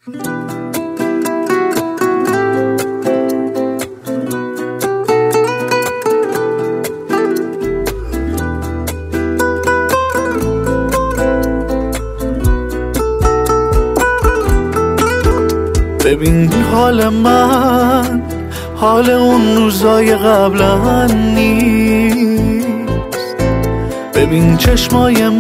ببین حال من حال اون روزای قبلا نیست. ببین چشمای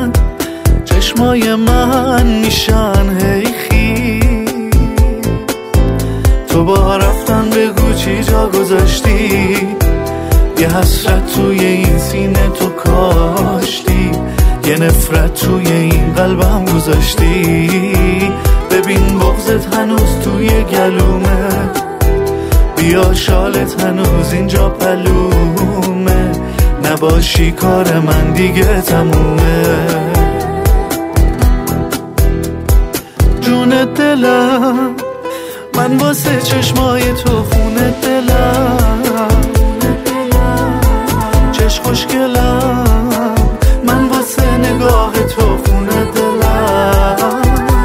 من میشن هی خیز. تو با رفتن بگو چی جا گذاشتی، یه حسرت توی این سینه تو کاشتی، یه نفرت توی این قلبم گذاشتی. ببین بغضت هنوز توی گلومه، بیا شالت هنوز اینجا پلومه، نباشی کار من دیگه تمومه. جون دلم من واسه چشمای تو خونه دلم، چشم خوشگلم من واسه نگاه تو خونه دلم.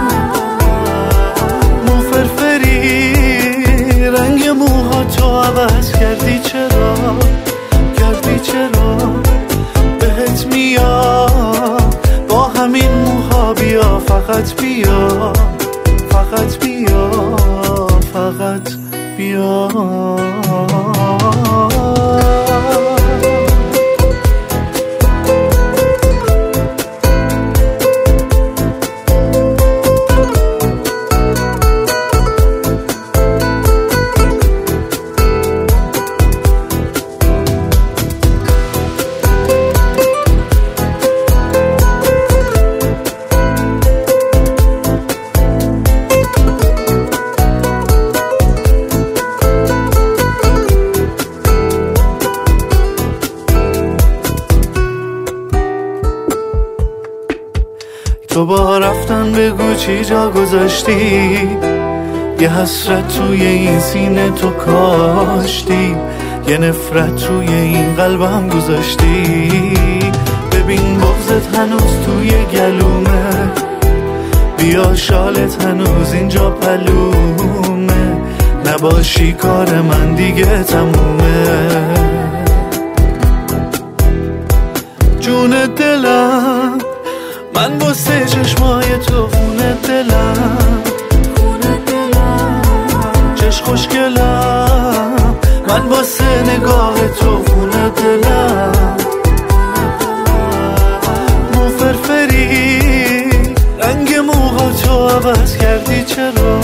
مو فرفری رنگ موها تو عوض کردی، چرا بهت میاد با همین موها، بیا فقط بیا تو با رفتن بگو چی جا گذاشتی، یه حسرت توی این سینه تو کاشتی، یه نفرت توی این قلبم گذاشتی. ببین بغضت هنوز توی گلومه، بیا شالت هنوز اینجا پلومه، نباشی کار من دیگه تمومه. جون دلم من واسه چشمای تو خونه دلم، چشم خوشگلم من واسه نگاه تو خونه دلم. مو فرفری رنگ موها تو عوض کردی، چرا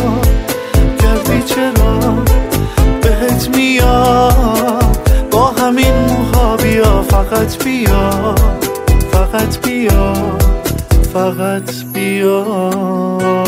بهت میاد با همین موها، بیا فقط بیا